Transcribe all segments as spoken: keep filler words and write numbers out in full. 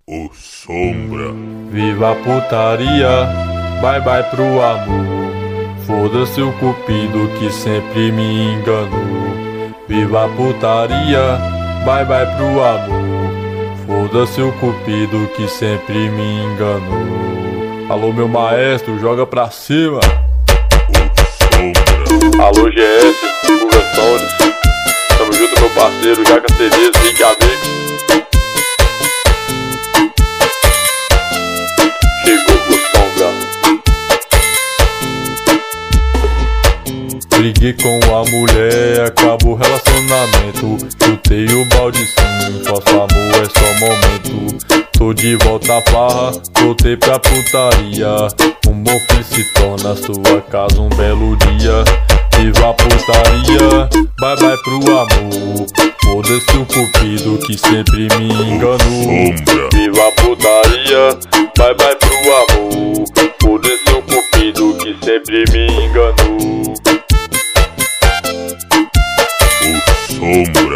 O Sombra. Viva a putaria, bye bye pro amor. Foda-se o cupido que sempre me enganou. Viva a putaria, bye bye pro amor. Foda-se o cupido que sempre me enganou. Alô meu maestro, joga pra cima. O Sombra. Alô G S, Guga Sound. Tamo junto meu parceiro, Jaca Cereza, Rick Amigos. Briguei com a mulher, acabou o relacionamento. Chutei o balde sim, nosso amor é só momento. Tô de volta à farra, voltei pra putaria. Um bom filho se torna sua casa um belo dia. Viva a putaria, bye bye pro amor. Foda-se o cupido que sempre me enganou. Viva a putaria, bye bye pro amor. Foda-se o cupido que sempre me enganou. Sombra.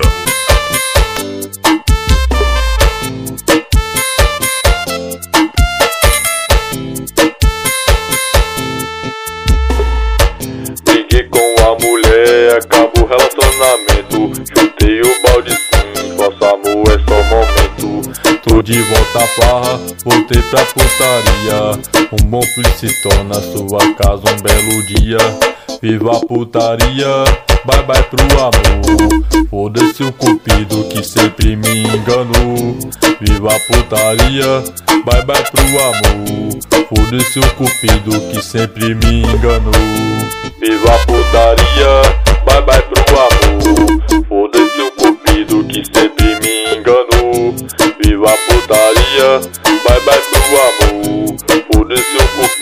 Briguei com a mulher, acabou o relacionamento. Chutei o balde sim, nosso amor é só momento. Tô de volta à farra, voltei pra putaria. Um bom filho se torna sua casa um belo dia. Viva a putaria, bye bye pro amor. Foda-se o cupido que sempre me enganou. Viva a putaria, bye bye pro amor. Foda-se o cupido que sempre me enganou. Viva a putaria, bye bye pro amor. Foda-se o cupido que sempre me enganou. Viva a putaria, bye bye pro amor. Foda-se o cupido